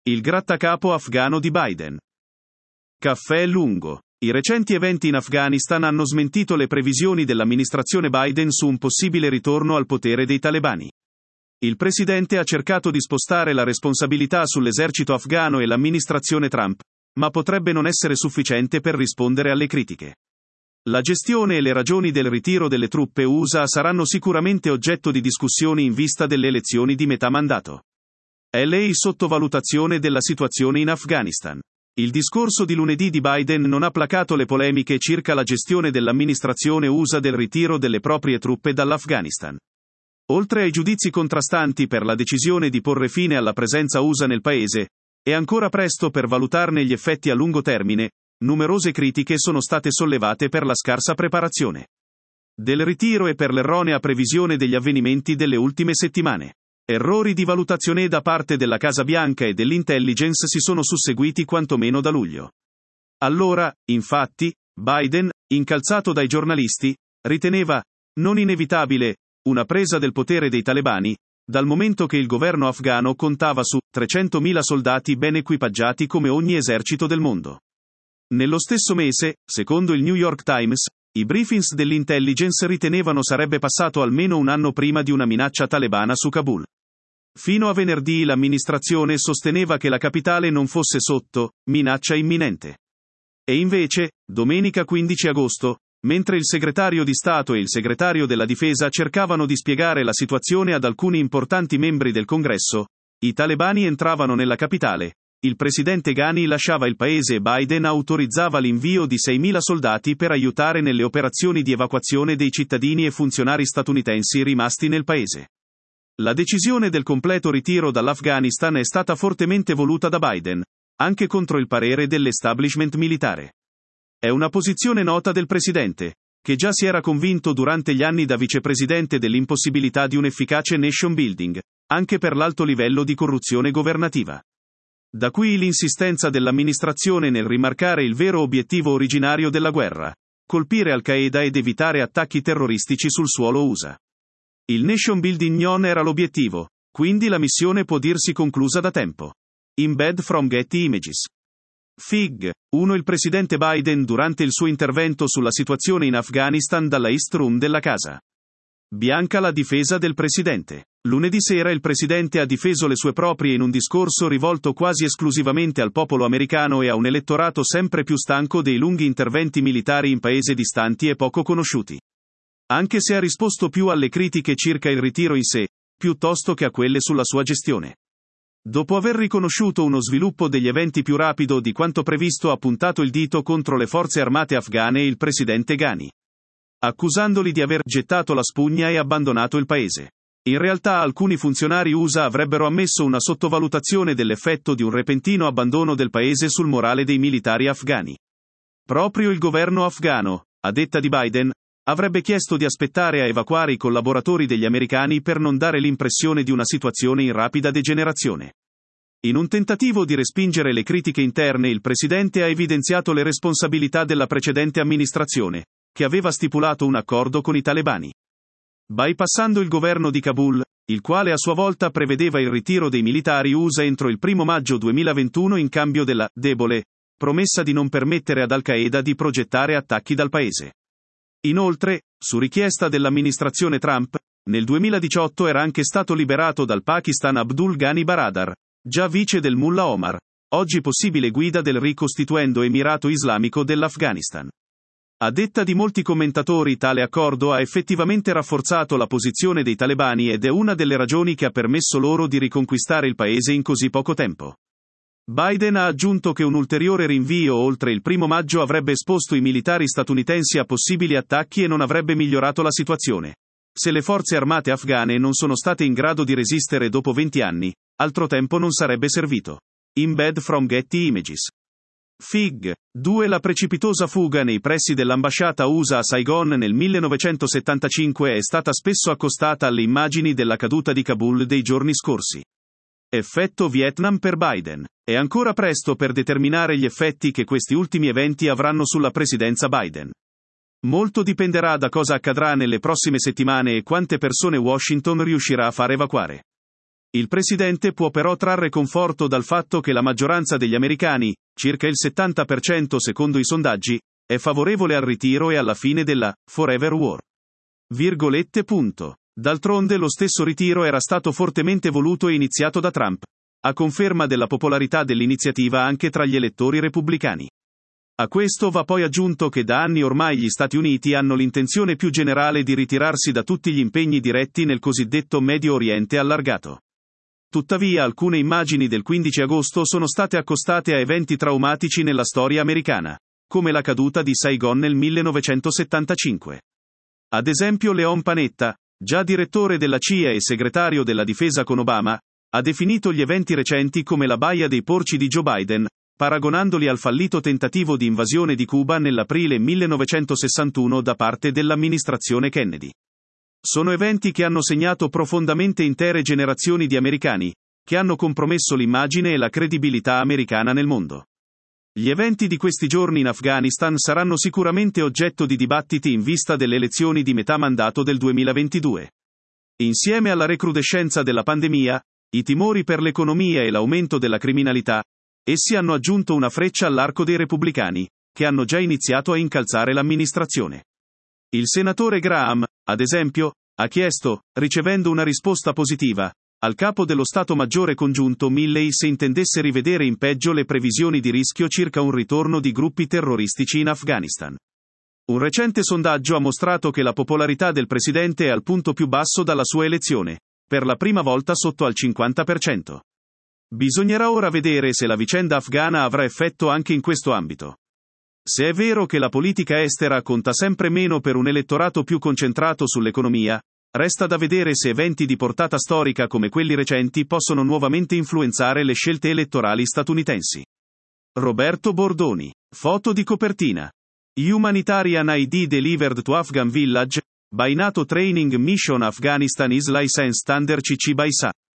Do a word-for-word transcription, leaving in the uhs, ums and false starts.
Il grattacapo afghano di Biden. Caffè lungo. I recenti eventi in Afghanistan hanno smentito le previsioni dell'amministrazione Biden su un possibile ritorno al potere dei talebani. Il presidente ha cercato di spostare la responsabilità sull'esercito afghano e l'amministrazione Trump, ma potrebbe non essere sufficiente per rispondere alle critiche. La gestione e le ragioni del ritiro delle truppe U S A saranno sicuramente oggetto di discussioni in vista delle elezioni di metà mandato. È lei sottovalutazione della situazione in Afghanistan. Il discorso di lunedì di Biden non ha placato le polemiche circa la gestione dell'amministrazione U S A del ritiro delle proprie truppe dall'Afghanistan. Oltre ai giudizi contrastanti per la decisione di porre fine alla presenza U S A nel paese, è ancora presto per valutarne gli effetti a lungo termine. Numerose critiche sono state sollevate per la scarsa preparazione del ritiro e per l'erronea previsione degli avvenimenti delle ultime settimane. Errori di valutazione da parte della Casa Bianca e dell'intelligence si sono susseguiti quantomeno da luglio. Allora, infatti, Biden, incalzato dai giornalisti, riteneva non inevitabile una presa del potere dei talebani, dal momento che il governo afghano contava su trecentomila soldati ben equipaggiati come ogni esercito del mondo. Nello stesso mese, secondo il New York Times, i briefings dell'intelligence ritenevano sarebbe passato almeno un anno prima di una minaccia talebana su Kabul. Fino a venerdì l'amministrazione sosteneva che la capitale non fosse sotto minaccia imminente. E invece, domenica quindici agosto, mentre il segretario di Stato e il segretario della Difesa cercavano di spiegare la situazione ad alcuni importanti membri del Congresso, i talebani entravano nella capitale. Il presidente Ghani lasciava il paese e Biden autorizzava l'invio di seimila soldati per aiutare nelle operazioni di evacuazione dei cittadini e funzionari statunitensi rimasti nel paese. La decisione del completo ritiro dall'Afghanistan è stata fortemente voluta da Biden, anche contro il parere dell'establishment militare. È una posizione nota del presidente, che già si era convinto durante gli anni da vicepresidente dell'impossibilità di un efficace nation building, anche per l'alto livello di corruzione governativa. Da qui l'insistenza dell'amministrazione nel rimarcare il vero obiettivo originario della guerra: colpire Al-Qaeda ed evitare attacchi terroristici sul suolo U S A. Il nation building non era l'obiettivo, quindi la missione può dirsi conclusa da tempo. Embed from Getty Images. Fig. uno Il presidente Biden durante il suo intervento sulla situazione in Afghanistan dalla East Room della Casa Bianca. La difesa del presidente. Lunedì sera il presidente ha difeso le sue proprie in un discorso rivolto quasi esclusivamente al popolo americano e a un elettorato sempre più stanco dei lunghi interventi militari in paesi distanti e poco conosciuti. Anche se ha risposto più alle critiche circa il ritiro in sé, piuttosto che a quelle sulla sua gestione. Dopo aver riconosciuto uno sviluppo degli eventi più rapido di quanto previsto, ha puntato il dito contro le forze armate afghane e il presidente Ghani, accusandoli di aver gettato la spugna e abbandonato il paese. In realtà alcuni funzionari U S A avrebbero ammesso una sottovalutazione dell'effetto di un repentino abbandono del paese sul morale dei militari afghani. Proprio il governo afghano, a detta di Biden, avrebbe chiesto di aspettare a evacuare i collaboratori degli americani per non dare l'impressione di una situazione in rapida degenerazione. In un tentativo di respingere le critiche interne, il presidente ha evidenziato le responsabilità della precedente amministrazione, che aveva stipulato un accordo con i talebani, bypassando il governo di Kabul, il quale a sua volta prevedeva il ritiro dei militari U S A entro il primo maggio duemilaventuno in cambio della debole promessa di non permettere ad Al-Qaeda di progettare attacchi dal paese. Inoltre, su richiesta dell'amministrazione Trump, nel duemiladiciotto era anche stato liberato dal Pakistan Abdul Ghani Baradar, già vice del Mullah Omar, oggi possibile guida del ricostituendo Emirato Islamico dell'Afghanistan. A detta di molti commentatori, tale accordo ha effettivamente rafforzato la posizione dei talebani ed è una delle ragioni che ha permesso loro di riconquistare il paese in così poco tempo. Biden ha aggiunto che un ulteriore rinvio oltre il primo maggio avrebbe esposto i militari statunitensi a possibili attacchi e non avrebbe migliorato la situazione. Se le forze armate afghane non sono state in grado di resistere dopo venti anni, altro tempo non sarebbe servito. Embed from Getty Images. Fig. due La precipitosa fuga nei pressi dell'ambasciata U S A a Saigon nel millenovecentosettantacinque è stata spesso accostata alle immagini della caduta di Kabul dei giorni scorsi. Effetto Vietnam per Biden. È ancora presto per determinare gli effetti che questi ultimi eventi avranno sulla presidenza Biden. Molto dipenderà da cosa accadrà nelle prossime settimane e quante persone Washington riuscirà a far evacuare. Il presidente può però trarre conforto dal fatto che la maggioranza degli americani, circa il settanta per cento secondo i sondaggi, è favorevole al ritiro e alla fine della Forever War. Virgolette. Punto. D'altronde lo stesso ritiro era stato fortemente voluto e iniziato da Trump, a conferma della popolarità dell'iniziativa anche tra gli elettori repubblicani. A questo va poi aggiunto che da anni ormai gli Stati Uniti hanno l'intenzione più generale di ritirarsi da tutti gli impegni diretti nel cosiddetto Medio Oriente allargato. Tuttavia alcune immagini del quindici agosto sono state accostate a eventi traumatici nella storia americana, come la caduta di Saigon nel millenovecentosettantacinque. Ad esempio Leon Panetta, già direttore della C I A e segretario della difesa con Obama, ha definito gli eventi recenti come la baia dei porci di Joe Biden, paragonandoli al fallito tentativo di invasione di Cuba nell'aprile millenovecentosessantuno da parte dell'amministrazione Kennedy. Sono eventi che hanno segnato profondamente intere generazioni di americani, che hanno compromesso l'immagine e la credibilità americana nel mondo. Gli eventi di questi giorni in Afghanistan saranno sicuramente oggetto di dibattiti in vista delle elezioni di metà mandato del duemilaventidue. Insieme alla recrudescenza della pandemia, i timori per l'economia e l'aumento della criminalità, essi hanno aggiunto una freccia all'arco dei repubblicani, che hanno già iniziato a incalzare l'amministrazione. Il senatore Graham, ad esempio, ha chiesto, ricevendo una risposta positiva, al capo dello Stato Maggiore Congiunto Milley se intendesse rivedere in peggio le previsioni di rischio circa un ritorno di gruppi terroristici in Afghanistan. Un recente sondaggio ha mostrato che la popolarità del presidente è al punto più basso dalla sua elezione, per la prima volta sotto al cinquanta per cento. Bisognerà ora vedere se la vicenda afghana avrà effetto anche in questo ambito. Se è vero che la politica estera conta sempre meno per un elettorato più concentrato sull'economia, resta da vedere se eventi di portata storica come quelli recenti possono nuovamente influenzare le scelte elettorali statunitensi. Roberto Bordoni. Foto di copertina. Humanitarian I D delivered to Afghan village, by NATO training mission Afghanistan is licensed under C C by S A.